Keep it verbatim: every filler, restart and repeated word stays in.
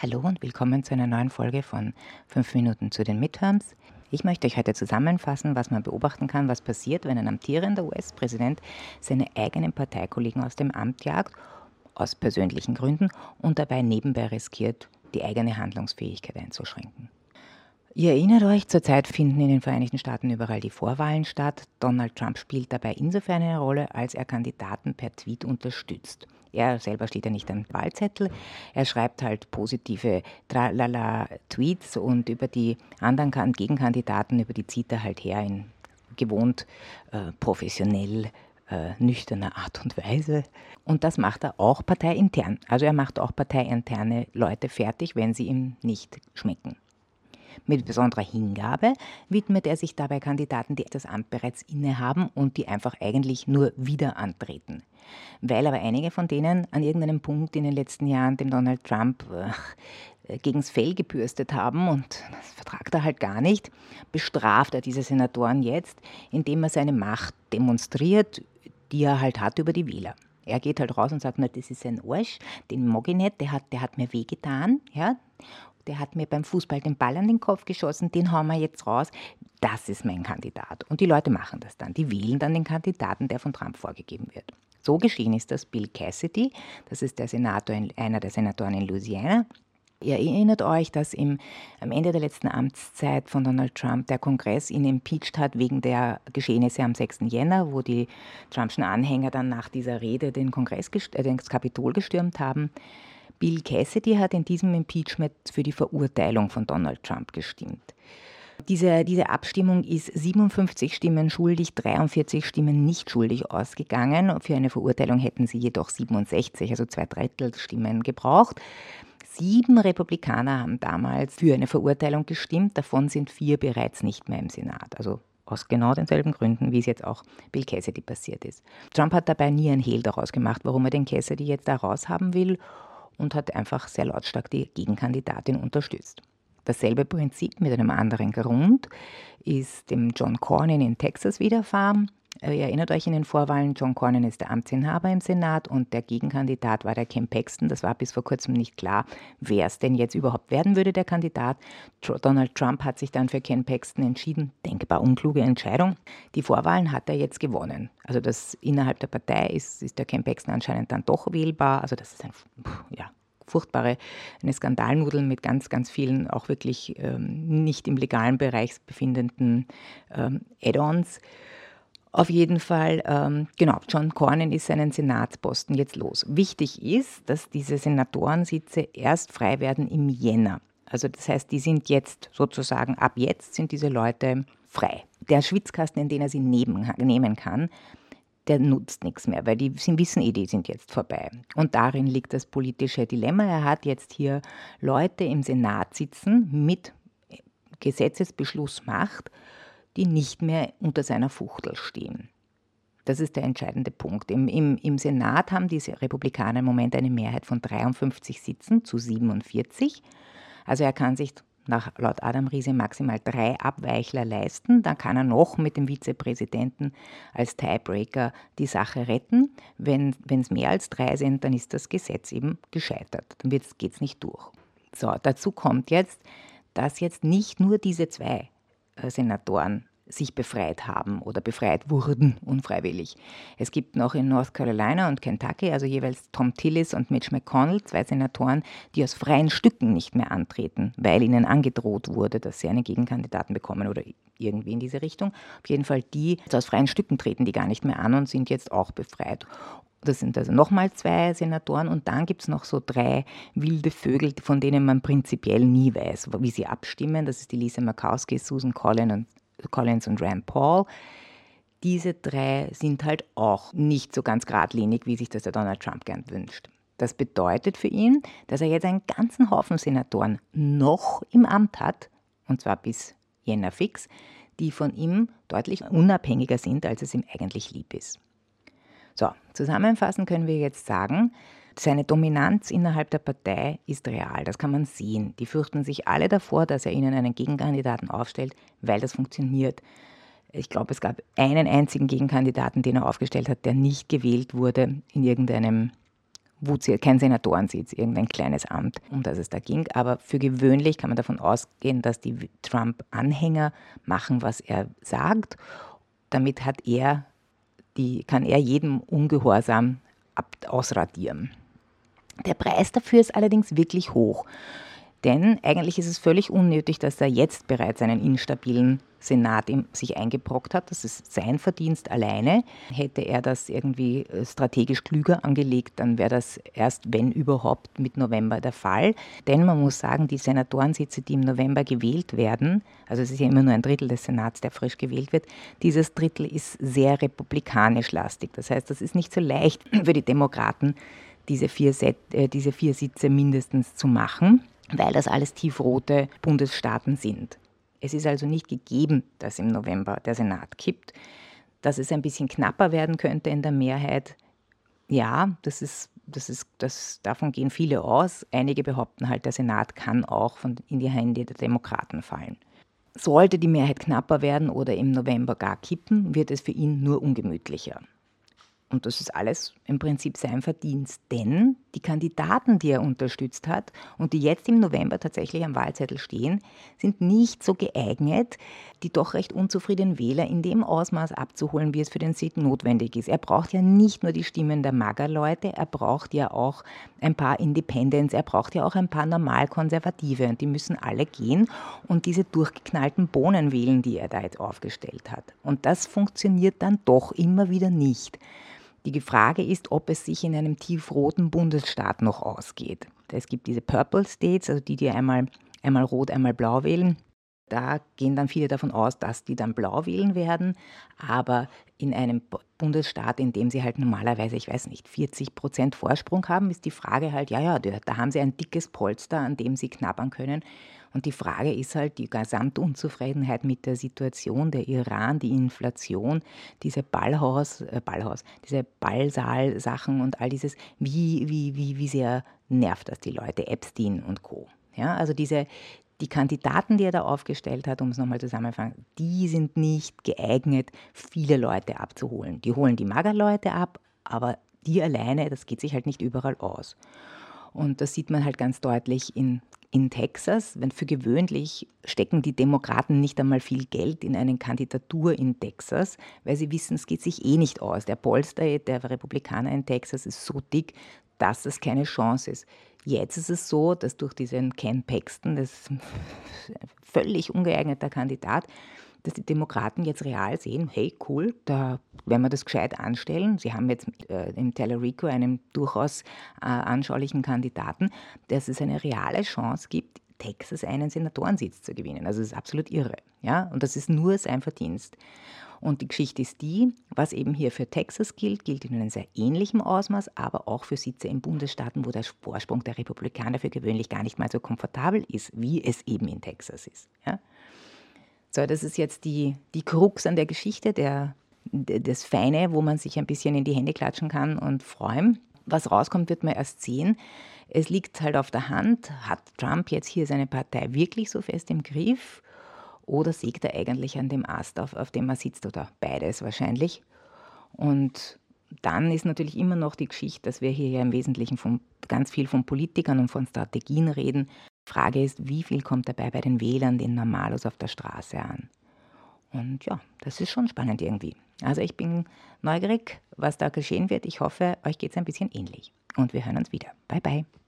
Hallo und willkommen zu einer neuen Folge von fünf Minuten zu den Midterms. Ich möchte euch heute zusammenfassen, was man beobachten kann, was passiert, wenn ein amtierender U S-Präsident seine eigenen Parteikollegen aus dem Amt jagt, aus persönlichen Gründen, und dabei nebenbei riskiert, die eigene Handlungsfähigkeit einzuschränken. Ihr erinnert euch, zurzeit finden in den Vereinigten Staaten überall die Vorwahlen statt. Donald Trump spielt dabei insofern eine Rolle, als er Kandidaten per Tweet unterstützt. Er selber steht ja nicht am Wahlzettel, er schreibt halt positive Tralala-Tweets und über die anderen Kan- Gegenkandidaten, über die zieht er halt her in gewohnt äh, professionell, äh, nüchterner Art und Weise. Und das macht er auch parteiintern. Also er macht auch parteiinterne Leute fertig, wenn sie ihm nicht schmecken. Mit besonderer Hingabe widmet er sich dabei Kandidaten, die das Amt bereits innehaben und die einfach eigentlich nur wieder antreten. Weil aber einige von denen an irgendeinem Punkt in den letzten Jahren dem Donald Trump äh, gegens Fell gebürstet haben, und das vertragt er halt gar nicht, bestraft er diese Senatoren jetzt, indem er seine Macht demonstriert, die er halt hat über die Wähler. Er geht halt raus und sagt, na, das ist ein Arsch, den mag ich nicht, der hat, der hat mir wehgetan, ja. Der hat mir beim Fußball den Ball an den Kopf geschossen, den hauen wir jetzt raus. Das ist mein Kandidat. Und die Leute machen das dann. Die wählen dann den Kandidaten, der von Trump vorgegeben wird. So geschehen ist das Bill Cassidy, das ist der Senator, einer der Senatoren in Louisiana. Ihr erinnert euch, dass im, am Ende der letzten Amtszeit von Donald Trump der Kongress ihn impeached hat wegen der Geschehnisse am sechsten Jänner, wo die Trumpschen Anhänger dann nach dieser Rede den Kongress, äh, das Kapitol gestürmt haben. Bill Cassidy hat in diesem Impeachment für die Verurteilung von Donald Trump gestimmt. Diese, diese Abstimmung ist siebenundfünfzig Stimmen schuldig, dreiundvierzig Stimmen nicht schuldig ausgegangen. Für eine Verurteilung hätten sie jedoch siebenundsechzig, also zwei Drittel Stimmen gebraucht. Sieben Republikaner haben damals für eine Verurteilung gestimmt, davon sind vier bereits nicht mehr im Senat. Also aus genau denselben Gründen, wie es jetzt auch Bill Cassidy passiert ist. Trump hat dabei nie ein Hehl daraus gemacht, warum er den Cassidy jetzt da raushaben will, und hat einfach sehr lautstark die Gegenkandidatin unterstützt. Dasselbe Prinzip mit einem anderen Grund ist dem John Cornyn in Texas widerfahren. Ihr erinnert euch in den Vorwahlen, John Cornyn ist der Amtsinhaber im Senat und der Gegenkandidat war der Ken Paxton. Das war bis vor kurzem nicht klar, wer es denn jetzt überhaupt werden würde, der Kandidat. Donald Trump hat sich dann für Ken Paxton entschieden. Denkbar unkluge Entscheidung. Die Vorwahlen hat er jetzt gewonnen. Also das innerhalb der Partei ist, ist der Ken Paxton anscheinend dann doch wählbar. Also das ist ein, ja, furchtbare, eine Skandalnudel mit ganz, ganz vielen auch wirklich ähm, nicht im legalen Bereich befindenden ähm, Add-ons. Auf jeden Fall, ähm, genau, John Cornyn ist seinen Senatsposten jetzt los. Wichtig ist, dass diese Senatorensitze erst frei werden im Jänner. Also das heißt, die sind jetzt sozusagen, ab jetzt sind diese Leute frei. Der Schwitzkasten, in den er sie neben, nehmen kann, der nutzt nichts mehr, weil die sie wissen eh, die sind jetzt vorbei. Und darin liegt das politische Dilemma. Er hat jetzt hier Leute im Senat sitzen mit Gesetzesbeschlussmacht, die nicht mehr unter seiner Fuchtel stehen. Das ist der entscheidende Punkt. Im, im, im Senat haben diese Republikaner im Moment eine Mehrheit von dreiundfünfzig Sitzen zu siebenundvierzig. Also er kann sich nach laut Adam Riese maximal drei Abweichler leisten. Dann kann er noch mit dem Vizepräsidenten als Tiebreaker die Sache retten. Wenn es mehr als drei sind, dann ist das Gesetz eben gescheitert. Dann geht es nicht durch. So, dazu kommt jetzt, dass jetzt nicht nur diese zwei äh, Senatoren sich befreit haben oder befreit wurden, unfreiwillig. Es gibt noch in North Carolina und Kentucky, also jeweils Tom Tillis und Mitch McConnell, zwei Senatoren, die aus freien Stücken nicht mehr antreten, weil ihnen angedroht wurde, dass sie einen Gegenkandidaten bekommen oder irgendwie in diese Richtung. Auf jeden Fall die aus freien Stücken treten die gar nicht mehr an und sind jetzt auch befreit. Das sind also nochmal zwei Senatoren und dann gibt es noch so drei wilde Vögel, von denen man prinzipiell nie weiß, wie sie abstimmen. Das ist die Lisa Murkowski, Susan Collins und Collins und Rand Paul. Diese drei sind halt auch nicht so ganz geradlinig, wie sich das der Donald Trump gern wünscht. Das bedeutet für ihn, dass er jetzt einen ganzen Haufen Senatoren noch im Amt hat, und zwar bis Jänner fix, die von ihm deutlich unabhängiger sind, als es ihm eigentlich lieb ist. So, zusammenfassend können wir jetzt sagen, seine Dominanz innerhalb der Partei ist real, das kann man sehen. Die fürchten sich alle davor, dass er ihnen einen Gegenkandidaten aufstellt, weil das funktioniert. Ich glaube, es gab einen einzigen Gegenkandidaten, den er aufgestellt hat, der nicht gewählt wurde in irgendeinem Wozu kein Senatorensitz, irgendein kleines Amt, um das es da ging. Aber für gewöhnlich kann man davon ausgehen, dass die Trump-Anhänger machen, was er sagt. Damit hat er die, kann er jedem Ungehorsam ab, ausradieren. Der Preis dafür ist allerdings wirklich hoch. Denn eigentlich ist es völlig unnötig, dass er jetzt bereits einen instabilen Senat sich eingebrockt hat. Das ist sein Verdienst alleine. Hätte er das irgendwie strategisch klüger angelegt, dann wäre das erst, wenn überhaupt, mit November der Fall. Denn man muss sagen, die Senatorensitze, die im November gewählt werden, also es ist ja immer nur ein Drittel des Senats, der frisch gewählt wird, dieses Drittel ist sehr republikanisch lastig. Das heißt, das ist nicht so leicht für die Demokraten, diese vier, Set, äh, diese vier Sitze mindestens zu machen, weil das alles tiefrote Bundesstaaten sind. Es ist also nicht gegeben, dass im November der Senat kippt. Dass es ein bisschen knapper werden könnte in der Mehrheit, ja, das ist, das ist, das, davon gehen viele aus. Einige behaupten halt, der Senat kann auch von, in die Hände der Demokraten fallen. Sollte die Mehrheit knapper werden oder im November gar kippen, wird es für ihn nur ungemütlicher. Und das ist alles im Prinzip sein Verdienst, denn die Kandidaten, die er unterstützt hat und die jetzt im November tatsächlich am Wahlzettel stehen, sind nicht so geeignet, die doch recht unzufriedenen Wähler in dem Ausmaß abzuholen, wie es für den Sieg notwendig ist. Er braucht ja nicht nur die Stimmen der MAGA-Leute, er braucht ja auch ein paar Independents, er braucht ja auch ein paar Normalkonservative und die müssen alle gehen und diese durchgeknallten Bohnen wählen, die er da jetzt aufgestellt hat. Und das funktioniert dann doch immer wieder nicht. Die Frage ist, ob es sich in einem tiefroten Bundesstaat noch ausgeht. Es gibt diese Purple States, also die, die einmal, einmal rot, einmal blau wählen. Da gehen dann viele davon aus, dass die dann blau wählen werden. Aber in einem Bundesstaat, in dem sie halt normalerweise, ich weiß nicht, vierzig Prozent Vorsprung haben, ist die Frage halt, ja, ja, da haben sie ein dickes Polster, an dem sie knabbern können. Und die Frage ist halt die gesamte Unzufriedenheit mit der Situation, der Iran, die Inflation, diese Ballhaus, äh Ballhaus, diese Ballsaal-Sachen und all dieses, wie, wie, wie, wie sehr nervt das die Leute, Epstein und Co. Ja, also diese, die Kandidaten, die er da aufgestellt hat, um es nochmal zusammenzufassen, die sind nicht geeignet, viele Leute abzuholen. Die holen die MAGA-Leute ab, aber die alleine, das geht sich halt nicht überall aus. Und das sieht man halt ganz deutlich in, in Texas. Wenn für gewöhnlich stecken die Demokraten nicht einmal viel Geld in eine Kandidatur in Texas, weil sie wissen, es geht sich eh nicht aus. Der Polster der Republikaner in Texas ist so dick, dass es keine Chance ist. Jetzt ist es so, dass durch diesen Ken Paxton, das ist ein völlig ungeeigneter Kandidat, dass die Demokraten jetzt real sehen, hey cool, da werden wir das gescheit anstellen. Sie haben jetzt äh, im Tellerico einen durchaus äh, anschaulichen Kandidaten, dass es eine reale Chance gibt, Texas einen Senatorensitz zu gewinnen. Also das ist absolut irre. Ja? Und das ist nur sein Verdienst. Und die Geschichte ist die, was eben hier für Texas gilt, gilt in einem sehr ähnlichen Ausmaß, aber auch für Sitze in Bundesstaaten, wo der Vorsprung der Republikaner für gewöhnlich gar nicht mal so komfortabel ist, wie es eben in Texas ist. Ja? So, das ist jetzt die, die Krux an der Geschichte, der, das Feine, wo man sich ein bisschen in die Hände klatschen kann und freuen. Was rauskommt, wird man erst sehen. Es liegt halt auf der Hand, hat Trump jetzt hier seine Partei wirklich so fest im Griff oder sägt er eigentlich an dem Ast, auf, auf dem er sitzt, oder beides wahrscheinlich. Und dann ist natürlich immer noch die Geschichte, dass wir hier ja im Wesentlichen von, ganz viel von Politikern und von Strategien reden. Frage ist, wie viel kommt dabei bei den Wählern, den Normalos auf der Straße an? Und ja, das ist schon spannend irgendwie. Also ich bin neugierig, was da geschehen wird. Ich hoffe, euch geht es ein bisschen ähnlich. Und wir hören uns wieder. Bye, bye.